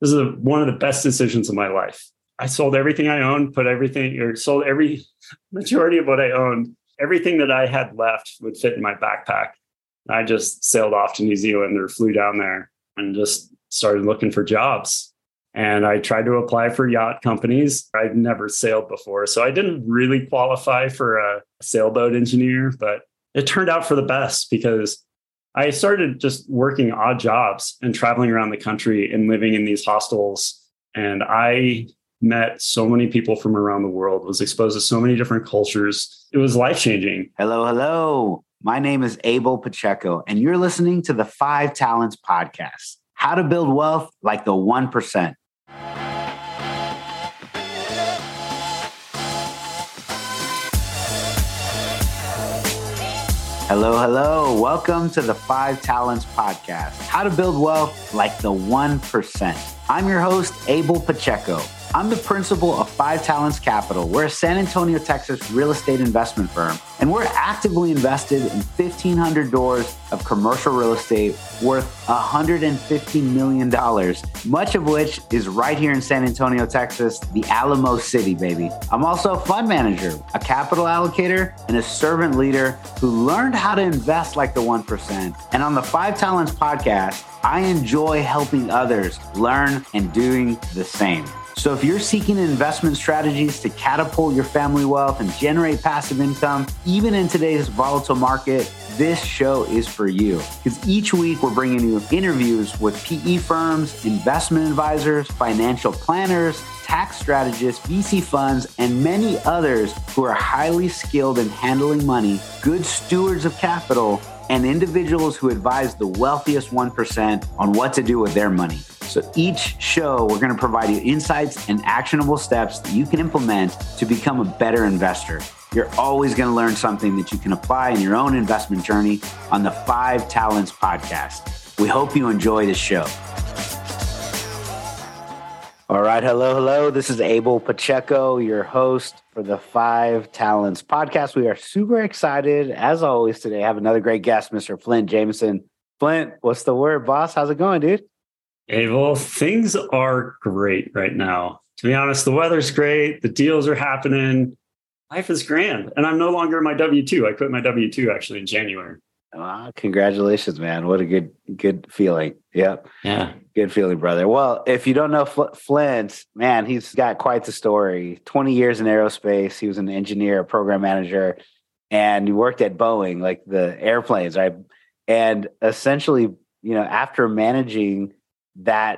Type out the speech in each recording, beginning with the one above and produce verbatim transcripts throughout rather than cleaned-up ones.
this is a, one of the best decisions of my life. I sold everything I owned, put everything, or sold every majority of what I owned. Everything that I had left would fit in my backpack. I just sailed off to New Zealand or flew down there and just started looking for jobs. And I tried to apply for yacht companies. I'd never sailed before, so I didn't really qualify for a sailboat engineer, but it turned out for the best because I started just working odd jobs and traveling around the country and living in these hostels. And I met so many people from around the world, was exposed to so many different cultures. It was life-changing. Hello, hello. My name is Abel Pacheco, and you're listening to the Five Talents Podcast, how to build wealth like the one percent. Hello, hello. Welcome to the Five Talents Podcast, how to build wealth like the one percent. I'm your host, Abel Pacheco. I'm the principal of Five Talents Capital. We're a San Antonio, Texas real estate investment firm, and we're actively invested in fifteen hundred doors of commercial real estate worth one hundred fifty million dollars, much of which is right here in San Antonio, Texas, the Alamo City, baby. I'm also a fund manager, a capital allocator, and a servant leader who learned how to invest like the one percent. And on the Five Talents Podcast, I enjoy helping others learn and doing the same. So if you're seeking investment strategies to catapult your family wealth and generate passive income, even in today's volatile market, this show is for you. Because each week we're bringing you interviews with P E firms, investment advisors, financial planners, tax strategists, V C funds, and many others who are highly skilled in handling money, good stewards of capital, and individuals who advise the wealthiest one percent on what to do with their money. So each show, we're going to provide you insights and actionable steps that you can implement to become a better investor. You're always going to learn something that you can apply in your own investment journey on the Five Talents Podcast. We hope you enjoy this show. All right. Hello, hello. This is Abel Pacheco, your host for the Five Talents Podcast. We are super excited, as always, today. I have another great guest, Mister Flint Jameson. Flint, what's the word, boss? How's it going, dude? Abel, things are great right now. To be honest, the weather's great. The deals are happening. Life is grand. And I'm no longer my W two. I quit my W two actually in January. Oh, congratulations, man. What a good, good feeling. Yep. Yeah. Good feeling, brother. Well, if you don't know Fl- Flint, man, he's got quite the story. twenty years in aerospace. He was an engineer, a program manager, and he worked at Boeing, like the airplanes, right? And essentially, you know, after managing that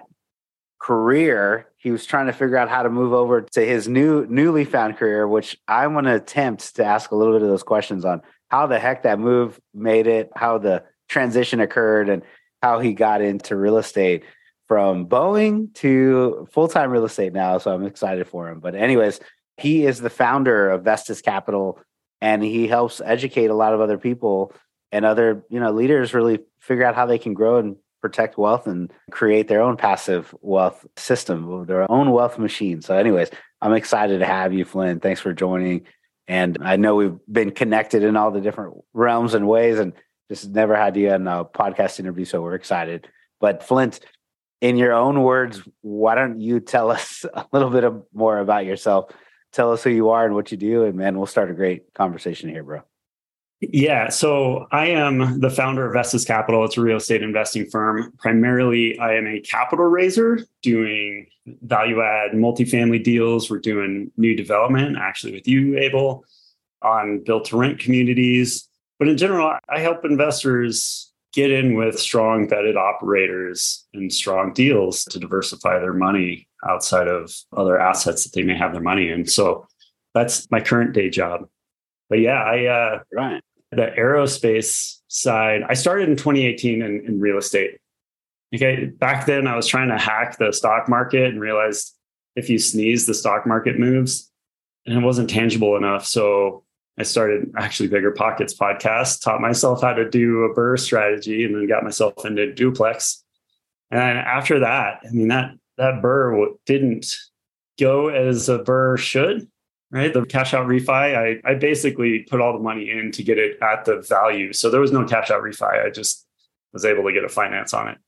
career, he was trying to figure out how to move over to his new, newly found career, which I want to attempt to ask a little bit of those questions on how the heck that move made it, how the transition occurred, and how he got into real estate from Boeing to full-time real estate now. So I'm excited for him. But anyways, he is the founder of Vestas Capital, and he helps educate a lot of other people and other, you know, leaders really figure out how they can grow and protect wealth and create their own passive wealth system, their own wealth machine. So anyways, I'm excited to have you, Flynn. Thanks for joining. And I know we've been connected in all the different realms and ways and just never had you on a podcast interview. So we're excited. But Flint, in your own words, why don't you tell us a little bit of more about yourself? Tell us who you are and what you do. And man, we'll start a great conversation here, bro. Yeah, so I am the founder of Vestas Capital. It's a real estate investing firm. Primarily, I am a capital raiser doing value add multifamily deals. We're doing new development, actually with you, Abel, on built to rent communities. But in general, I help investors get in with strong vetted operators and strong deals to diversify their money outside of other assets that they may have their money in. So that's my current day job. But yeah, I uh, right. the aerospace side, I started in twenty eighteen in, in real estate. Okay, back then I was trying to hack the stock market and realized if you sneeze, the stock market moves, and it wasn't tangible enough. So I started actually Bigger Pockets podcast, taught myself how to do a BRRRR strategy, and then got myself into duplex. And after that, I mean that that BRRRR didn't go as a BRRRR should. Right. The cash out refi, I, I basically put all the money in to get it at the value. So there was no cash out refi. I just was able to get a finance on it.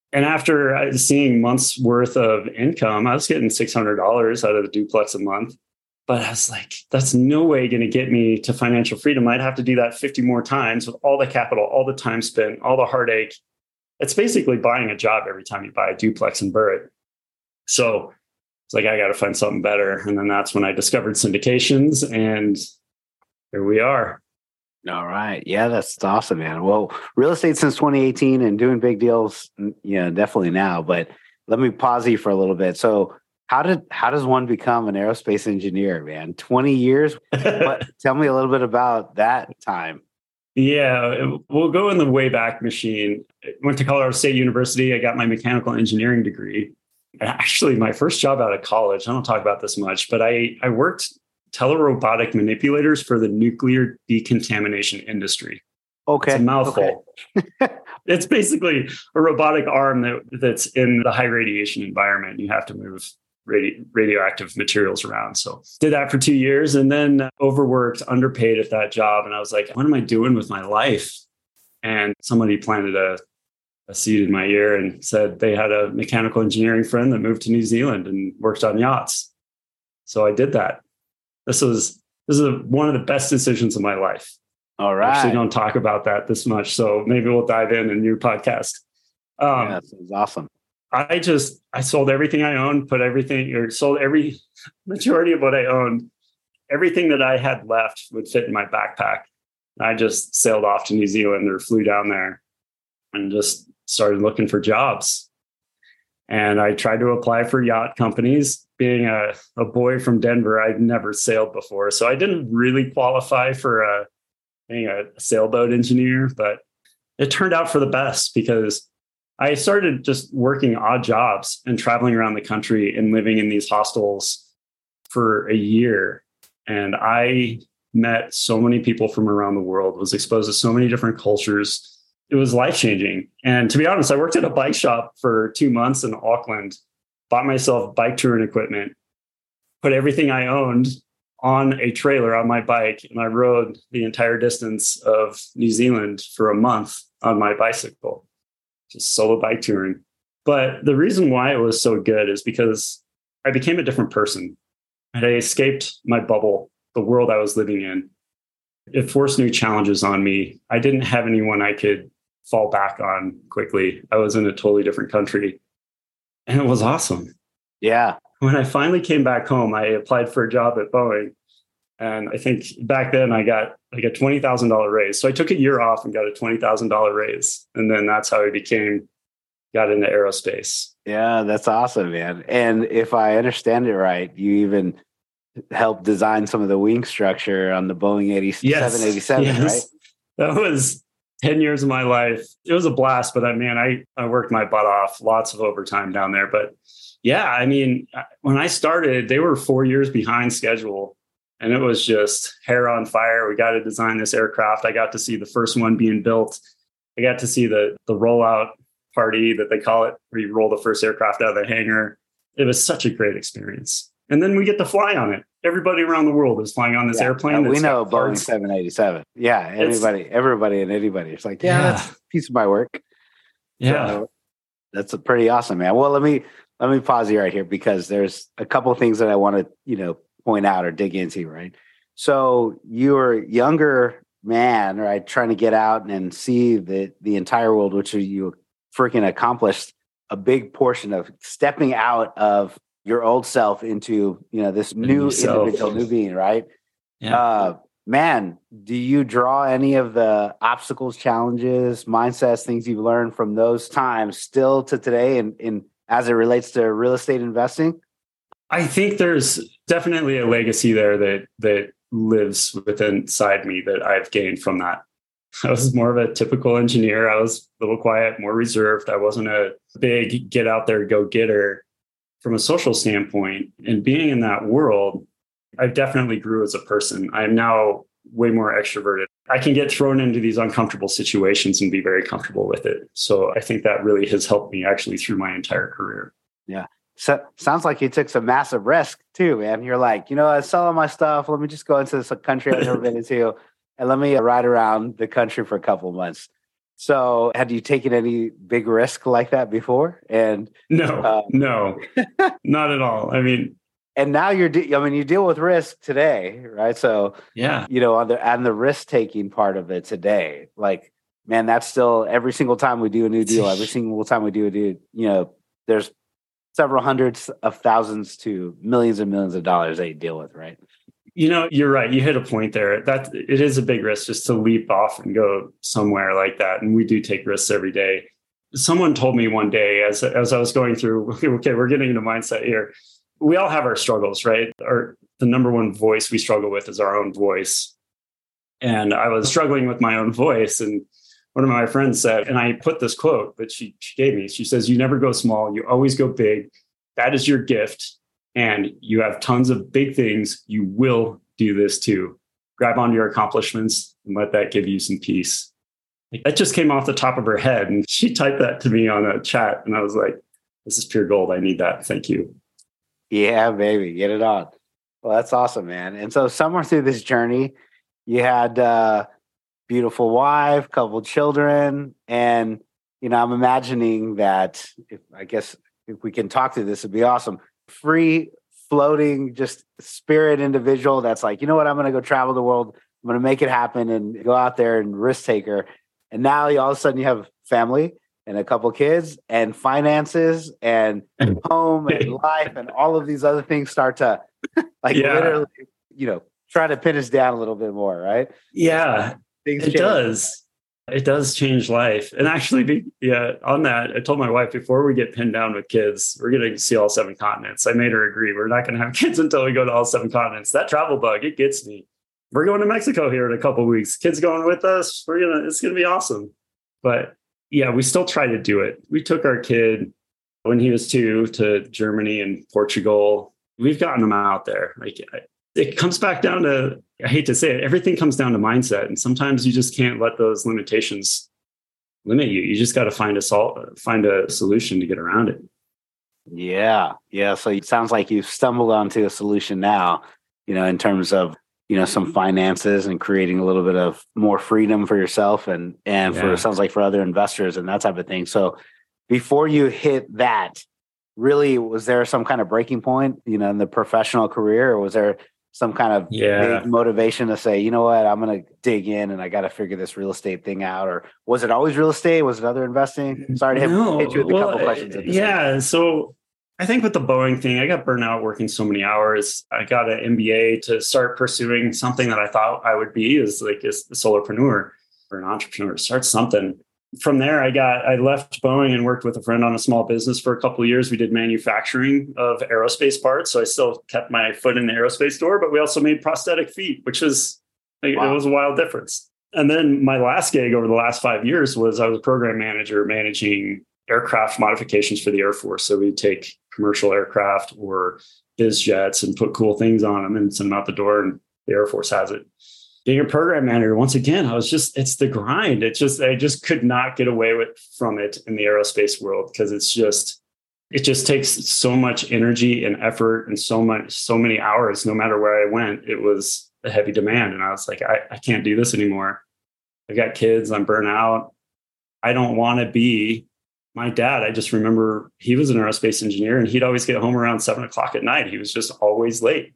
And after I was seeing months worth of income, I was getting six hundred dollars out of the duplex a month. But I was like, that's no way going to get me to financial freedom. I'd have to do that fifty more times with all the capital, all the time spent, all the heartache. It's basically buying a job every time you buy a duplex in Burritt. So it's like, I got to find something better. And then that's when I discovered syndications, and here we are. All right. Yeah, that's awesome, man. Well, real estate since twenty eighteen and doing big deals, yeah, definitely now. But let me pause you for a little bit. So how did how does one become an aerospace engineer, man? twenty years? But tell me a little bit about that time. Yeah, we'll go in the way back machine. I went to Colorado State University. I got my mechanical engineering degree. Actually, my first job out of college, I don't talk about this much, but I, I worked telerobotic manipulators for the nuclear decontamination industry. Okay. It's a mouthful. Okay. It's basically a robotic arm that, that's in the high radiation environment. You have to move radi- radioactive materials around. So did that for two years and then overworked, underpaid at that job. And I was like, what am I doing with my life? And somebody planted a, a seed in my ear and said they had a mechanical engineering friend that moved to New Zealand and worked on yachts. So I did that. This was this is a, one of the best decisions of my life. All right. I actually don't talk about that this much, so maybe we'll dive in in your podcast. Um, yeah, that's awesome. I just I sold everything I owned, put everything or sold every majority of what I owned. Everything that I had left would fit in my backpack. I just sailed off to New Zealand or flew down there and just started looking for jobs. And I tried to apply for yacht companies. Being a, a boy from Denver, I'd never sailed before. So I didn't really qualify for a, being a sailboat engineer, but it turned out for the best because I started just working odd jobs and traveling around the country and living in these hostels for a year. And I met so many people from around the world, was exposed to so many different cultures. It was life-changing. And to be honest, I worked at a bike shop for two months in Auckland, bought myself bike touring equipment, put everything I owned on a trailer on my bike, and I rode the entire distance of New Zealand for a month on my bicycle, just solo bike touring. But the reason why it was so good is because I became a different person. And I escaped my bubble, the world I was living in. It forced new challenges on me. I didn't have anyone I could fall back on quickly. I was in a totally different country. And it was awesome. Yeah. When I finally came back home, I applied for a job at Boeing. And I think back then I got like a twenty thousand dollars raise. So I took a year off and got a twenty thousand dollars raise. And then that's how I became, got into aerospace. Yeah, that's awesome, man. And if I understand it right, you even helped design some of the wing structure on the Boeing seven eighty-seven, yes. Right? That was ten years of my life. It was a blast, but I mean, I, I worked my butt off, lots of overtime down there. But yeah, I mean, when I started, they were four years behind schedule. And it was just hair on fire. We got to design this aircraft. I got to see the first one being built. I got to see the the rollout party that they call it, where you roll the first aircraft out of the hangar. It was such a great experience. And then we get to fly on it. Everybody around the world is flying on this yeah, airplane. We know Boeing seven eighty-seven. Yeah, anybody, it's, everybody and anybody. It's like, yeah, yeah, that's a piece of my work. Yeah. So that's a pretty awesome, man. Well, let me let me pause you right here because there's a couple of things that I want to, you know, point out or dig into, right? So you're a younger man, right, trying to get out and see the the entire world, which you freaking accomplished a big portion of stepping out of your old self into, you know, this new individual, new being, right? Yeah. Uh, man, do you draw any of the obstacles, challenges, mindsets, things you've learned from those times still to today and in, in as it relates to real estate investing? I think there's definitely a legacy there that that lives within inside me that I've gained from that. I was more of a typical engineer. I was a little quiet, more reserved. I wasn't a big get out there, go getter. From a social standpoint, and being in that world, I definitely grew as a person. I am now way more extroverted. I can get thrown into these uncomfortable situations and be very comfortable with it. So I think that really has helped me actually through my entire career. Yeah. So sounds like you took some massive risk too, man. You're like, you know, I sell all my stuff. Let me just go into this country I've never been into and let me ride around the country for a couple of months. So had you taken any big risk like that before? And no, uh, no, not at all. I mean, and now you're, de- I mean, you deal with risk today, right? So, yeah, you know, on the, on the risk taking part of it today, like, man, that's still every single time we do a new deal, every single time we do a deal, you know, there's several hundreds of thousands to millions and millions of dollars that you deal with, right? You know, you're right. You hit a point there. That it is a big risk just to leap off and go somewhere like that. And we do take risks every day. Someone told me one day as, as I was going through, okay, we're getting into mindset here. We all have our struggles, right? Our, the number one voice we struggle with is our own voice. And I was struggling with my own voice. And one of my friends said, and I put this quote that she, she gave me. She says, you never go small. You always go big. That is your gift. And you have tons of big things. You will do this too. Grab onto your accomplishments and let that give you some peace. That just came off the top of her head. And she typed that to me on a chat. And I was like, this is pure gold. I need that. Thank you. Yeah, baby. Get it on. Well, that's awesome, man. And so somewhere through this journey, you had a beautiful wife, couple children. And, you know, I'm imagining that if, I guess if we can talk through this, it'd be awesome. Free floating, just spirit individual that's like, you know what, I'm going to go travel the world. I'm going to make it happen and go out there and risk taker. And now you, all of a sudden you have family and a couple kids and finances and home and life and all of these other things start to like yeah. literally, you know, try to pin us down a little bit more, right? Yeah, things it change. does. It does change life. And actually, be, yeah, on that, I told my wife before we get pinned down with kids, we're going to see all seven continents. I made her agree. We're not going to have kids until we go to all seven continents. That travel bug, it gets me. We're going to Mexico here in a couple of weeks. Kids going with us. We're going to, it's going to be awesome. But yeah, we still try to do it. We took our kid when he was two to Germany and Portugal. We've gotten them out there. Like, it comes back down to, I hate to say it, everything comes down to mindset. And sometimes you just can't let those limitations limit you. You just got to find a sol- find a solution to get around it. Yeah. Yeah. So it sounds like you've stumbled onto a solution now, you know, in terms of, you know, some finances and creating a little bit of more freedom for yourself and, and yeah. for, it sounds like for other investors and that type of thing. So before you hit that, really, was there some kind of breaking point, you know, in the professional career, or was there some kind of yeah. big motivation to say, you know what, I'm going to dig in and I got to figure this real estate thing out? Or was it always real estate? Was it other investing? Sorry to hit, no. hit you with well, a couple questions. Yeah. So I think with the Boeing thing, I got burned out working so many hours. I got an M B A to start pursuing something that I thought I would be as like a solopreneur or an entrepreneur, start something. From there, I got, I left Boeing and worked with a friend on a small business for a couple of years. We did manufacturing of aerospace parts. So I still kept my foot in the aerospace door, but we also made prosthetic feet, which was, wow. It was a wild difference. And then my last gig over the last five years was I was a program manager managing aircraft modifications for the Air Force. So we'd take commercial aircraft or biz jets and put cool things on them and send them out the door, and the Air Force has it. Being a program manager, once again, I was just, it's the grind. It's just, I just could not get away with from it in the aerospace world because it's just, it just takes so much energy and effort and so much, so many hours, no matter where I went, it was a heavy demand. And I was like, I, I can't do this anymore. I got kids, I'm burnt out. I don't want to be my dad. I just remember he was an aerospace engineer and he'd always get home around seven o'clock at night. He was just always late.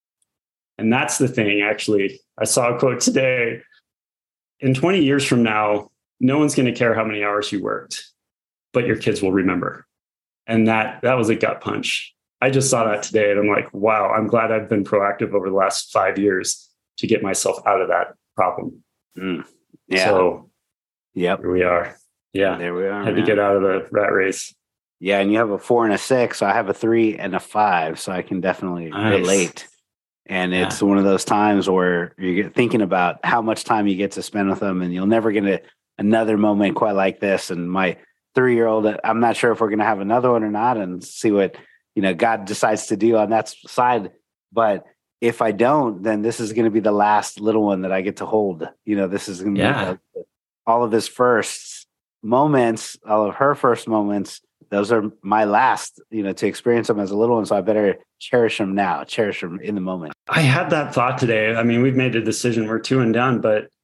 And that's the thing, actually. I saw a quote today. In twenty years from now, no one's going to care how many hours you worked, but your kids will remember. And that that was a gut punch. I just saw that today and I'm like, wow, I'm glad I've been proactive over the last five years to get myself out of that problem. Mm. Yeah. So yep. Here we are. Yeah. There we are. Had man. to get out of the rat race. Yeah. And you have a four and a six. So I have a three and a five. So I can definitely nice. relate. And it's yeah. one of those times where you get thinking about how much time you get to spend with them, and you'll never get a, another moment quite like this. And my three-year-old, I'm not sure if we're going to have another one or not, and see what, you know, God decides to do on that side. But if I don't, then this is going to be the last little one that I get to hold. You know, this is going to yeah. be the, all of his first moments, all of her first moments. Those are my last, you know, to experience them as a little one. So I better cherish them now, cherish them in the moment. I had that thought today. I mean, we've made a decision. We're two and done, but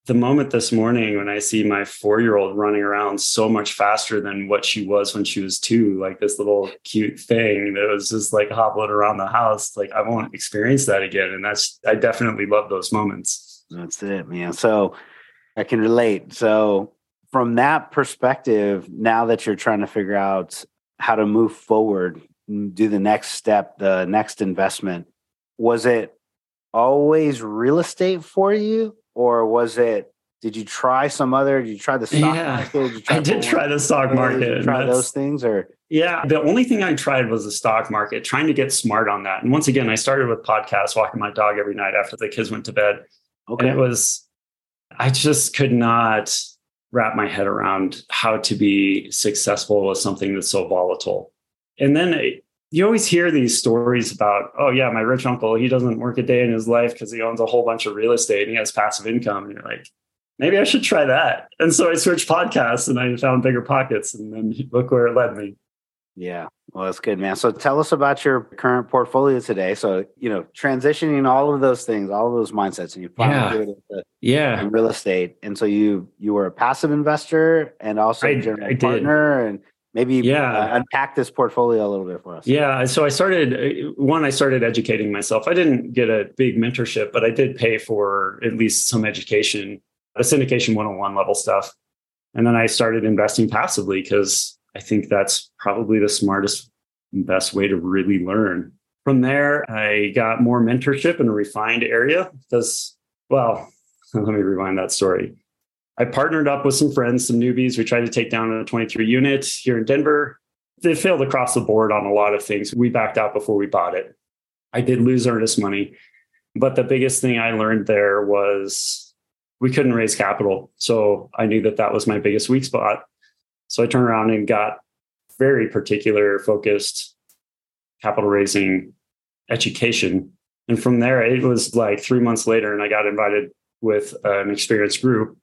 the moment this morning when I see my four-year-old running around so much faster than what she was when she was two, like this little cute thing that was just like hobbling around the house, like I won't experience that again. And that's, I definitely love those moments. That's it, man. So I can relate. So from that perspective, now that you're trying to figure out how to move forward, do the next step, the next investment, was it always real estate for you? Or was it, did you try some other, did you try the stock yeah, market? Did you try I did try the stock market. Did you try those things or? Yeah, the only thing I tried was the stock market, trying to get smart on that. And once again, I started with podcasts, walking my dog every night after the kids went to bed. Okay. And it was, I just could not wrap my head around how to be successful with something that's so volatile. And then it, you always hear these stories about, oh yeah, my rich uncle, he doesn't work a day in his life because he owns a whole bunch of real estate and he has passive income. And you're like, maybe I should try that. And so I switched podcasts and I found Bigger Pockets, and then look where it led me. Yeah. Well, that's good, man. So tell us about your current portfolio today. So, you know, transitioning all of those things, all of those mindsets, and you finally yeah. do it into, yeah. in real estate. And so you, you were a passive investor and also I, a general I partner, and maybe yeah. uh, unpack this portfolio a little bit for us. Yeah. So I started, one, I started educating myself. I didn't get a big mentorship, but I did pay for at least some education, the syndication one oh one level stuff. And then I started investing passively because I think that's probably the smartest and best way to really learn. From there, I got more mentorship in a refined area because, well, let me rewind that story. I partnered up with some friends, some newbies. We tried to take down a twenty-three unit here in Denver. They failed across the board on a lot of things. We backed out before we bought it. I did lose earnest money. But the biggest thing I learned there was we couldn't raise capital. So I knew that that was my biggest weak spot. So I turned around and got very particular focused capital raising education. And from there, it was like three months later, and I got invited with an experienced group.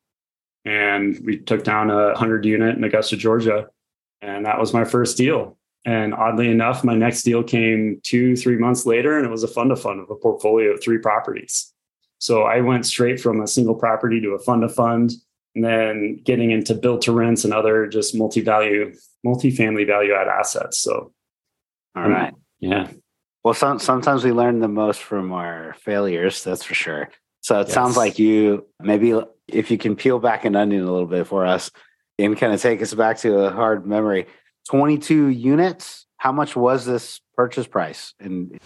And we took down a one hundred unit in Augusta, Georgia. And that was my first deal. And oddly enough, my next deal came two, three months later, and it was a fund of fund of a portfolio of three properties. So I went straight from a single property to a fund of fund, and then getting into build to rents and other just multi-value, multi-family value add assets. So, all right. Um, yeah. Well, some, sometimes we learn the most from our failures, that's for sure. So it yes. sounds like you, maybe if you can peel back an onion a little bit for us and kind of take us back to a hard memory. twenty-two units, how much was this purchase price? And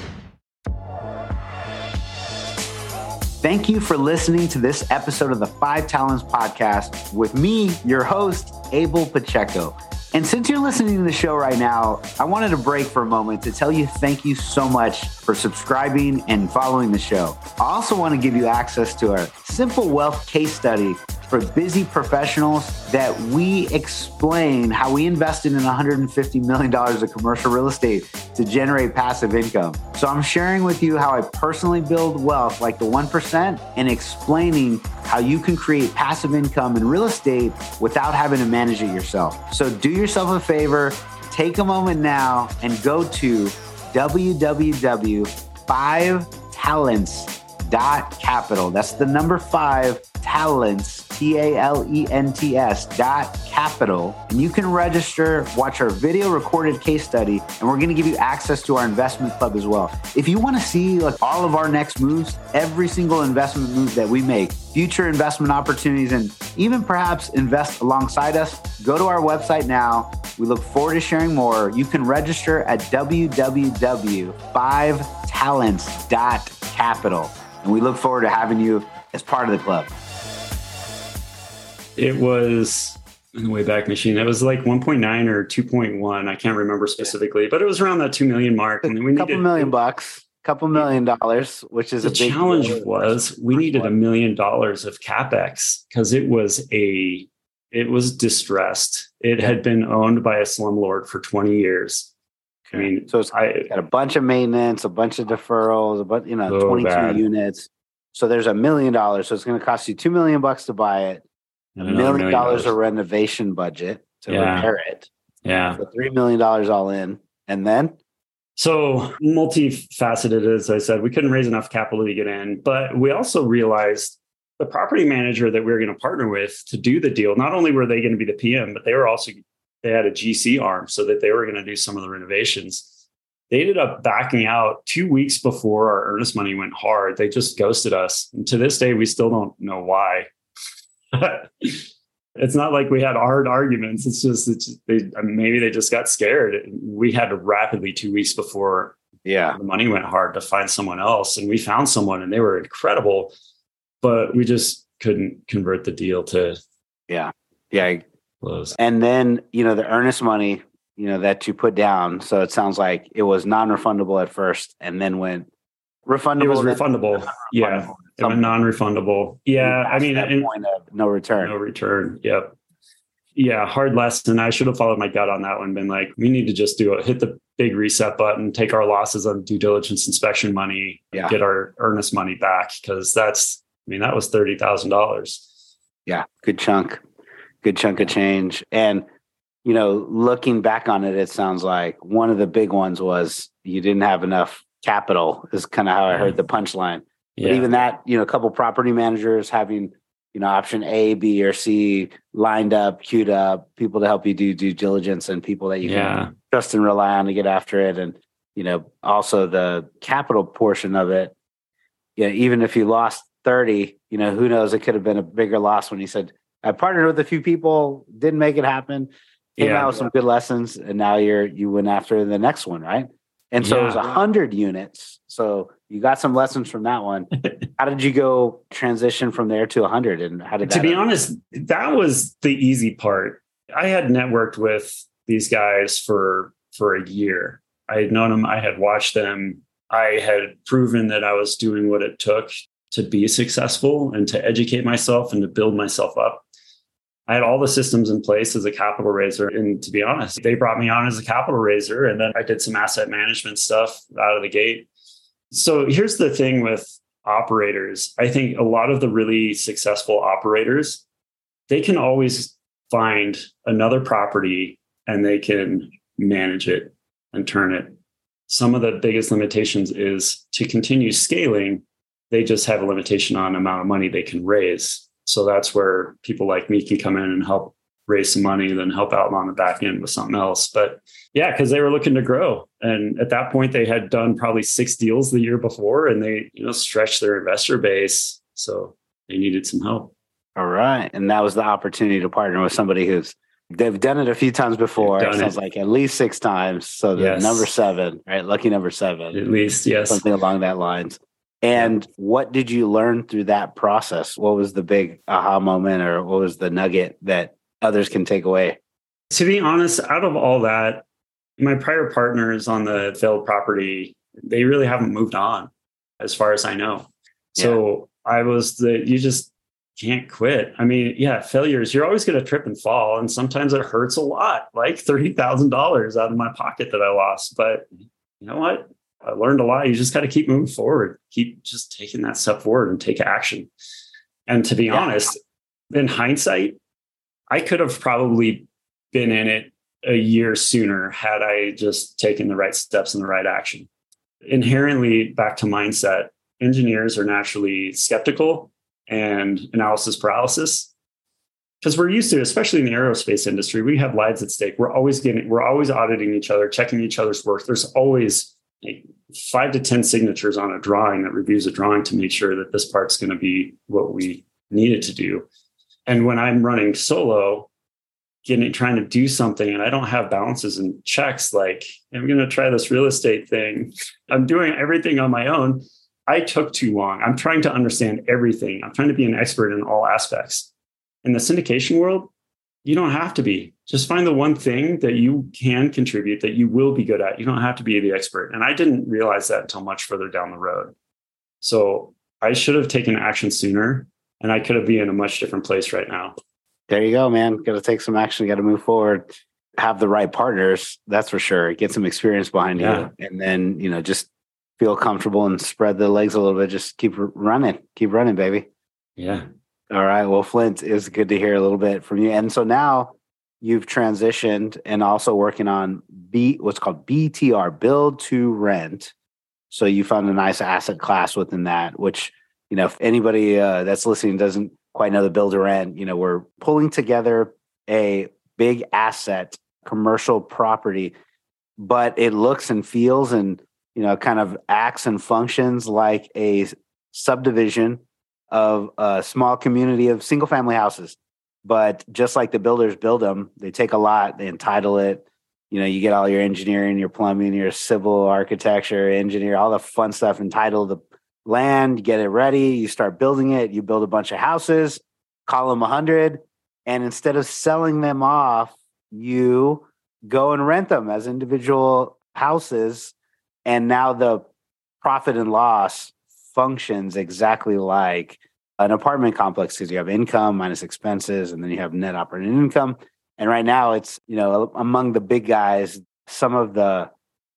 thank you for listening to this episode of the Five Talents Podcast with me, your host, Abel Pacheco. And since you're listening to the show right now, I wanted to break for a moment to tell you thank you so much for subscribing and following the show. I also want to give you access to our Simple Wealth case study for busy professionals that we explain how we invested in one hundred fifty million dollars of commercial real estate to generate passive income. So I'm sharing with you how I personally build wealth like the one percent and explaining how you can create passive income in real estate without having to manage it yourself. So do yourself a favor, take a moment now and go to w w w dot five talents dot capital. That's the number five, talents, T A L E N T S dot capital. And you can register, watch our video recorded case study, and we're going to give you access to our investment club as well. If you want to see like all of our next moves, every single investment move that we make, future investment opportunities, and even perhaps invest alongside us, go to our website now. We look forward to sharing more. You can register at w w w dot five talents dot capital. And we look forward to having you as part of the club. It was in the Wayback Machine. It was like one point nine or two point one. I can't remember specifically, but it was around that two million mark. A and we couple needed, million bucks, couple million dollars, which is the a big challenge deal. was we needed a million dollars of CapEx because it was a, it was distressed. It had been owned by a slumlord for twenty years. I mean, so it's I, got a bunch of maintenance, a bunch of deferrals, a bunch, you know, so twenty-two bad. Units. So there's a million dollars. So it's going to cost you two million bucks to buy it. A million dollars of renovation budget to yeah. repair it. Yeah. So three million dollars all in. And then? So multifaceted, as I said, we couldn't raise enough capital to get in, but we also realized the property manager that we were going to partner with to do the deal, not only were they going to be the P M, but they were also, they had a G C arm so that they were going to do some of the renovations. They ended up backing out two weeks before our earnest money went hard. They just ghosted us. And to this day, we still don't know why. It's not like we had hard arguments. It's just, it's, they, maybe they just got scared. We had to rapidly two weeks before yeah. the money went hard to find someone else. And we found someone and they were incredible, but we just couldn't convert the deal to yeah. Yeah. close. And then, you know, the earnest money, you know, that you put down. So it sounds like it was non-refundable at first and then went refundable. It was refundable. refundable. Yeah. It went non-refundable. Yeah. I mean, that point of no return. No return. Yep. Yeah. Hard lesson. I should have followed my gut on that one. Been like, we need to just do it. Hit the big reset button, take our losses on due diligence inspection money, yeah. get our earnest money back. Cause that's, I mean, that was thirty thousand dollars. Yeah. Good chunk, good chunk of change. And, you know, looking back on it, it sounds like one of the big ones was you didn't have enough capital is kind of how I heard the punchline. Yeah. But even that, you know, a couple property managers having, you know, option A, B, or C lined up, queued up, people to help you do due diligence and people that you yeah. can trust and rely on to get after it. And, you know, also the capital portion of it, you know, even if you lost thirty, you know, who knows, it could have been a bigger loss when you said, I partnered with a few people, didn't make it happen. Came yeah. out with some good lessons, and now you're you went after the next one, right? And so yeah. it was a hundred units. So you got some lessons from that one. How did you go transition from there to a hundred? And how did that? To be honest, that was the easy part. I had networked with these guys for for a year. I had known them. I had watched them. I had proven that I was doing what it took to be successful and to educate myself and to build myself up. I had all the systems in place as a capital raiser. And to be honest, they brought me on as a capital raiser. And then I did some asset management stuff out of the gate. So here's the thing with operators. I think a lot of the really successful operators, they can always find another property and they can manage it and turn it. Some of the biggest limitations is to continue scaling. They just have a limitation on the amount of money they can raise. So that's where people like me can come in and help raise some money, then help out on the back end with something else. But yeah, because they were looking to grow. And at that point, they had done probably six deals the year before and they, you know, stretched their investor base. So they needed some help. All right. And that was the opportunity to partner with somebody who's, they've done it a few times before. It sounds it. like at least six times. So the yes. number seven, right? Lucky number seven. At least, yes. Something along that lines. And what did you learn through that process? What was the big aha moment or what was the nugget that others can take away? To be honest, out of all that, my prior partners on the failed property, they really haven't moved on as far as I know. So yeah. I was the, you just can't quit. I mean, yeah, failures, you're always going to trip and fall. And sometimes it hurts a lot, like thirty thousand dollars out of my pocket that I lost. But you know what? I learned a lot. You just got to keep moving forward, keep just taking that step forward and take action. And to be yeah. honest, in hindsight, I could have probably been in it a year sooner had I just taken the right steps and the right action. Inherently, back to mindset, engineers are naturally skeptical and analysis paralysis because we're used to, especially in the aerospace industry, we have lives at stake. We're always getting, we're always auditing each other, checking each other's work. There's always like five to ten signatures on a drawing that reviews a drawing to make sure that this part's going to be what we need it to do. And when I'm running solo, getting trying to do something and I don't have balances and checks, like I'm going to try this real estate thing. I'm doing everything on my own. I took too long. I'm trying to understand everything. I'm trying to be an expert in all aspects. In the syndication world, you don't have to be. Just find the one thing that you can contribute, that you will be good at. You don't have to be the expert. And I didn't realize that until much further down the road. So I should have taken action sooner and I could have been in a much different place right now. There you go, man. Got to take some action. Got to move forward. Have the right partners. That's for sure. Get some experience behind yeah. you. And then, you know, just feel comfortable and spread the legs a little bit. Just keep running. Keep running, baby. Yeah. All right. Well, Flint, it's good to hear a little bit from you. And so now you've transitioned and also working on B, what's called B T R, build to rent. So you found a nice asset class within that, which, you know, if anybody uh, that's listening doesn't quite know the build to rent, you know, we're pulling together a big asset, commercial property, but it looks and feels and, you know, kind of acts and functions like a subdivision of a small community of single family houses. But just like the builders build them, they take a lot, they entitle it. You know, you get all your engineering, your plumbing, your civil architecture, engineer, all the fun stuff, entitle the land, get it ready, you start building it, you build a bunch of houses, call them one hundred. And instead of selling them off, you go and rent them as individual houses. And now the profit and loss functions exactly like an apartment complex because you have income minus expenses, and then you have net operating income. And right now it's, you know, among the big guys, some of the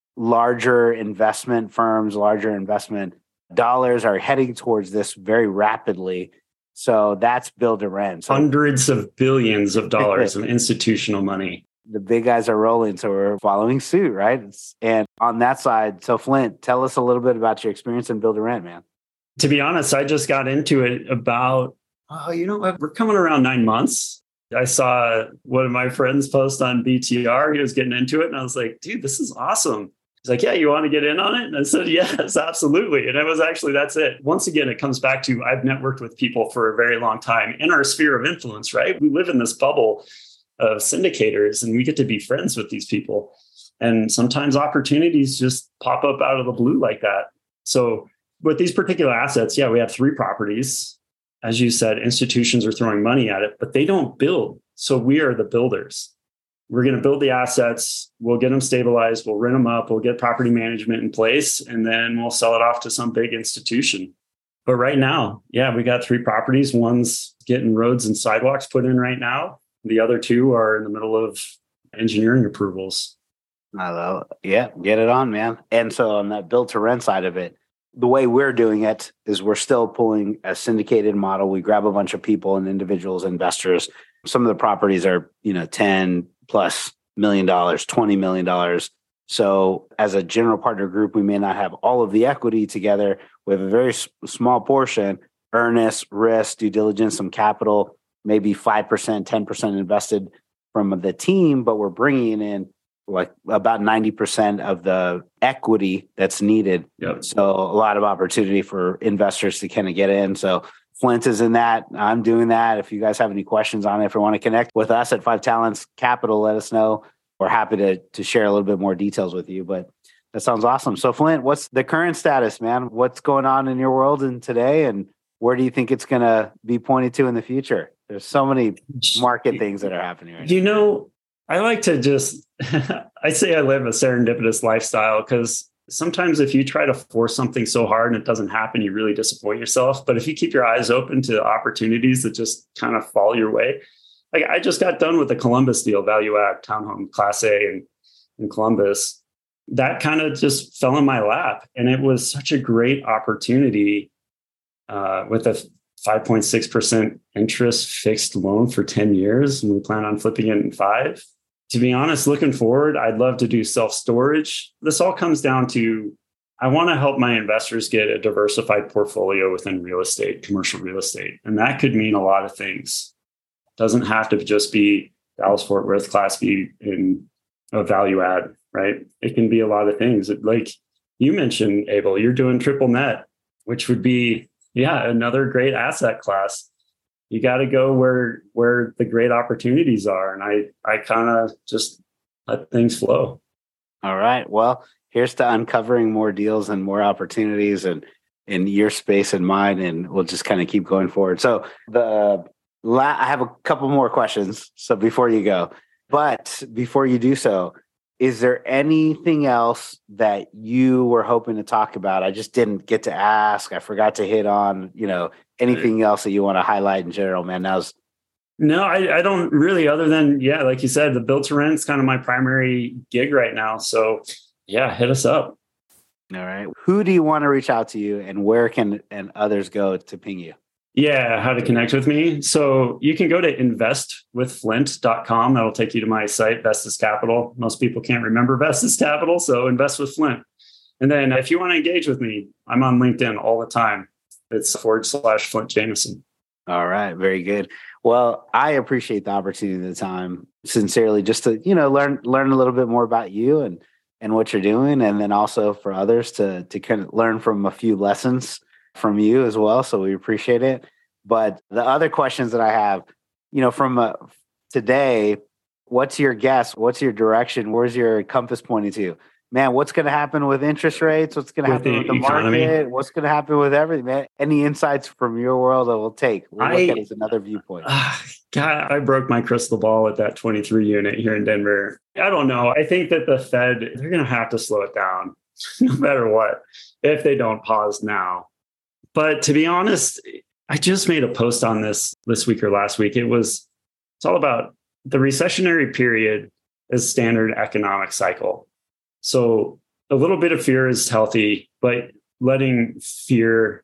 larger investment firms, larger investment dollars are heading towards this very rapidly. So that's build to rent. So hundreds of billions of dollars of institutional money. The big guys are rolling, so we're following suit, right? It's, and on that side, so Flint, tell us a little bit about your experience in build to rent, man. To be honest, I just got into it about, oh, you know what? We're coming around nine months. I saw one of my friends post on B T R. He was getting into it. And I was like, dude, this is awesome. He's like, yeah, you want to get in on it? And I said, yes, absolutely. And it was actually, that's it. Once again, it comes back to, I've networked with people for a very long time in our sphere of influence, right? We live in this bubble of syndicators and we get to be friends with these people. And sometimes opportunities just pop up out of the blue like that. So with these particular assets, yeah, we have three properties. As you said, institutions are throwing money at it, but they don't build. So we are the builders. We're going to build the assets. We'll get them stabilized. We'll rent them up. We'll get property management in place, and then we'll sell it off to some big institution. But right now, yeah, we got three properties. One's getting roads and sidewalks put in right now. The other two are in the middle of engineering approvals. I love it. Yeah, get it on, man. And so on that build to rent side of it, the way we're doing it is we're still pulling a syndicated model. We grab a bunch of people and individuals, investors. Some of the properties are, you know, ten plus million dollars, twenty million dollars. So as a general partner group, we may not have all of the equity together. We have a very s- small portion, earnest, risk, due diligence, some capital, maybe five percent, ten percent invested from the team, but we're bringing in like about ninety percent of the equity that's needed. Yep. So a lot of opportunity for investors to kind of get in. So Flint is in that. I'm doing that. If you guys have any questions on it, if you want to connect with us at Five Talents Capital, let us know. We're happy to, to share a little bit more details with you, but that sounds awesome. So Flint, what's the current status, man? What's going on in your world and today, and where do you think it's going to be pointed to in the future? There's so many market things that are happening right now. You know, I like to just, I say I live a serendipitous lifestyle because sometimes if you try to force something so hard and it doesn't happen, you really disappoint yourself. But if you keep your eyes open to opportunities that just kind of fall your way, like I just got done with the Columbus deal, value add townhome class A in, in Columbus. That kind of just fell in my lap. And it was such a great opportunity uh, with a five point six percent interest fixed loan for ten years. And we plan on flipping it in five. To be honest, looking forward, I'd love to do self-storage. This all comes down to, I want to help my investors get a diversified portfolio within real estate, commercial real estate. And that could mean a lot of things. It doesn't have to just be Dallas-Fort Worth Class B in a value add, right? It can be a lot of things. Like you mentioned, Abel, you're doing triple net, which would be, yeah, another great asset class. You got to go where where the great opportunities are. And I, I kind of just let things flow. All right. Well, here's to uncovering more deals and more opportunities and in your space and mine. And we'll just kind of keep going forward. So the la- I have a couple more questions. So before you go, but before you do so, is there anything else that you were hoping to talk about? I just didn't get to ask. I forgot to hit on, you know, anything else that you want to highlight in general, man? Now's No, I, I don't really, other than, yeah, like you said, the build to rent is kind of my primary gig right now. So yeah, hit us up. All right. Who do you want to reach out to you, and where can and others go to ping you? Yeah, how to connect with me. So you can go to invest with flint dot com. That'll take you to my site, Vestas Capital. Most people can't remember Vestas Capital, so invest with Flint. And then if you want to engage with me, I'm on LinkedIn all the time. It's forward slash Flint Jameson. All right. Very good. Well, I appreciate the opportunity and the time sincerely just to, you know, learn, learn a little bit more about you and, and what you're doing. And then also for others to, to kind of learn from a few lessons from you as well. So we appreciate it. But the other questions that I have, you know, from uh, today, what's your guess? What's your direction? Where's your compass pointing to? Man, what's going to happen with interest rates? What's going to happen the with the economy? market? What's going to happen with everything, man? Any insights from your world that we'll take? We'll look I- at it as another viewpoint. Uh, God, I broke my crystal ball at that twenty-three unit here in Denver. I don't know. I think that the Fed, they're going to have to slow it down no matter what, if they don't pause now. But to be honest, I just made a post on this this week or last week. It was, it's all about the recessionary period is standard economic cycle. So a little bit of fear is healthy, but letting fear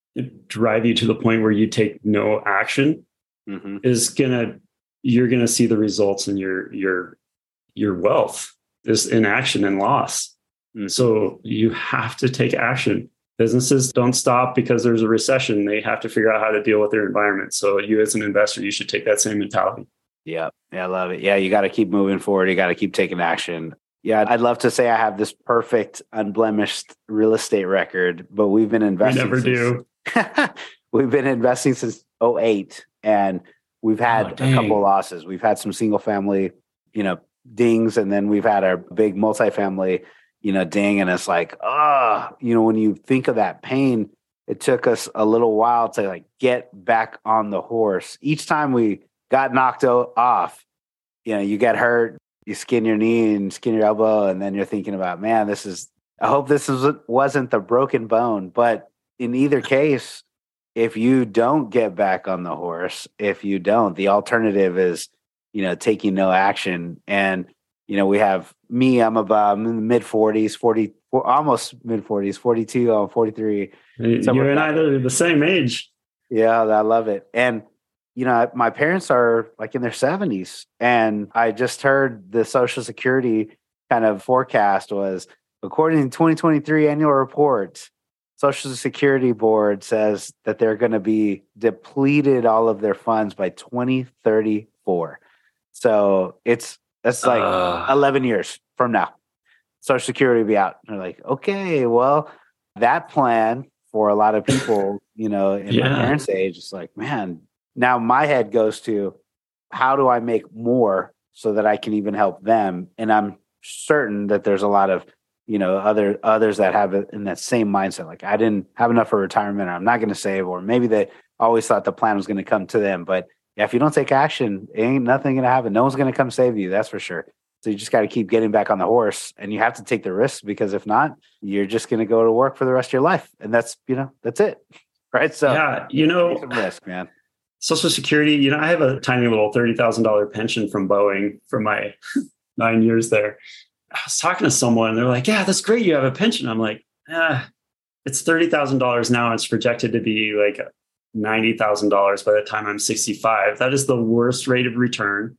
drive you to the point where you take no action mm-hmm. is gonna, you're gonna see the results in your your your wealth is inaction and loss. Mm-hmm. So you have to take action. Businesses don't stop because there's a recession. They have to figure out how to deal with their environment. So you as an investor, you should take that same mentality. Yeah, yeah, I love it. Yeah, you got to keep moving forward. You got to keep taking action. Yeah, I'd love to say I have this perfect, unblemished real estate record, but we've been investing. We never since, do. We've been investing since oh eight, and we've had oh, a couple of losses. We've had some single family, you know, dings, and then we've had our big multifamily, you know, ding. And it's like, ah, oh, you know, when you think of that pain, it took us a little while to like get back on the horse. Each time we got knocked off, you know, you get hurt, you skin your knee and skin your elbow, and then you're thinking about, man, this is, I hope this is, wasn't the broken bone. But in either case, if you don't get back on the horse, if you don't, the alternative is, you know, taking no action. And, you know, we have me, I'm about I'm in the mid forties, forty, almost mid forties, forty-two, I'm forty-three. You and I are the same age. Yeah, I love it. And, you know, my parents are like in their seventies, and I just heard the Social Security kind of forecast was, according to the twenty twenty-three annual report, Social Security Board says that they're going to be depleted all of their funds by twenty thirty-four. So it's, that's like uh, eleven years from now. Social Security will be out. And they're like, okay, well, that plan for a lot of people, you know, in yeah. my parents' age, it's like, man, now my head goes to, how do I make more so that I can even help them? And I'm certain that there's a lot of, you know, other others that have it in that same mindset. Like, I didn't have enough for retirement, or I'm not going to save, or maybe they always thought the plan was going to come to them. But yeah, if you don't take action, ain't nothing going to happen. No one's going to come save you. That's for sure. So you just got to keep getting back on the horse, and you have to take the risks, because if not, you're just going to go to work for the rest of your life. And that's, you know, that's it. Right. So yeah, you know, take some risk, man. Social Security, you know, I have a tiny little thirty thousand dollars pension from Boeing for my nine years there. I was talking to someone, they're like, yeah, that's great. You have a pension. I'm like, ah, it's thirty thousand dollars now. It's projected to be like ninety thousand dollars by the time I'm sixty-five. That is the worst rate of return.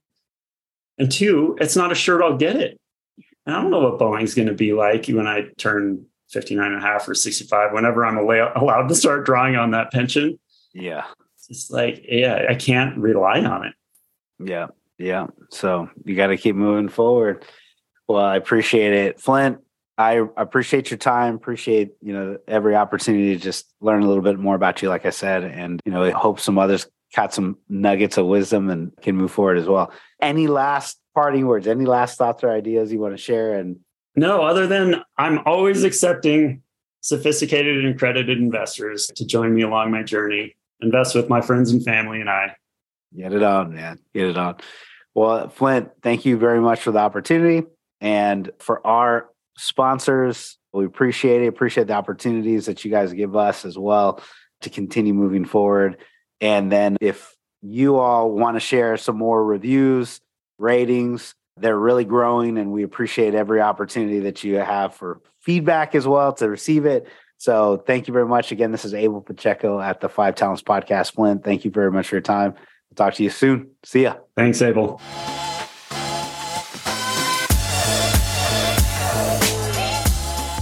And two, it's not assured I'll get it. And I don't know what Boeing's going to be like when I turn fifty-nine and a half or sixty-five, whenever I'm allowed to start drawing on that pension. Yeah. It's like, yeah, I can't rely on it. Yeah. Yeah. So you got to keep moving forward. Well, I appreciate it. Flint, I appreciate your time. Appreciate, you know, every opportunity to just learn a little bit more about you, like I said. And, you know, I hope some others got some nuggets of wisdom and can move forward as well. Any last parting words, any last thoughts or ideas you want to share? And no, other than I'm always accepting sophisticated and accredited investors to join me along my journey, invest with my friends and family, and I. Get it on, man. Get it on. Well, Flint, thank you very much for the opportunity. And for our sponsors, we appreciate it. Appreciate the opportunities that you guys give us as well to continue moving forward. And then if you all want to share some more reviews, ratings, they're really growing, and we appreciate every opportunity that you have for feedback as well to receive it. So thank you very much. Again, this is Abel Pacheco at the Five Talents Podcast. Flint, thank you very much for your time. We'll talk to you soon. See ya. Thanks, Abel.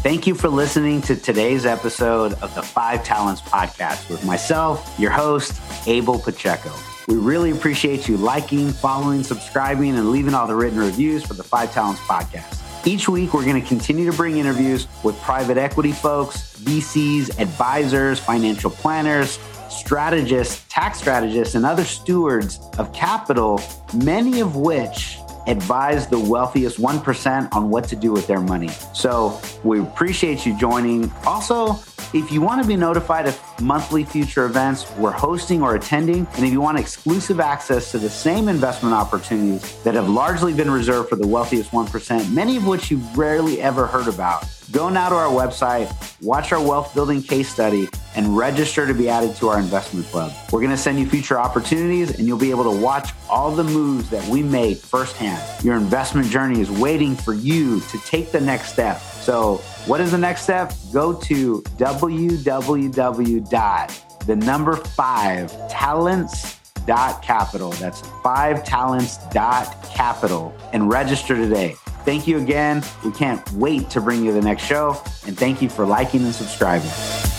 Thank you for listening to today's episode of the Five Talents Podcast with myself, your host, Abel Pacheco. We really appreciate you liking, following, subscribing, and leaving all the written reviews for the Five Talents Podcast. Each week, we're going to continue to bring interviews with private equity folks, V Cs, advisors, financial planners, strategists, tax strategists, and other stewards of capital, many of which advise the wealthiest one percent on what to do with their money. So we appreciate you joining. Also, if you want to be notified of monthly future events we're hosting or attending, and if you want exclusive access to the same investment opportunities that have largely been reserved for the wealthiest one percent, many of which you've rarely ever heard about, go now to our website, watch our wealth building case study, and register to be added to our investment club. We're going to send you future opportunities, and you'll be able to watch all the moves that we make firsthand. Your investment journey is waiting for you to take the next step. So what is the next step? Go to w w w dot the number five talents dot capital. That's five talents dot capital and register today. Thank you again. We can't wait to bring you the next show. And thank you for liking and subscribing.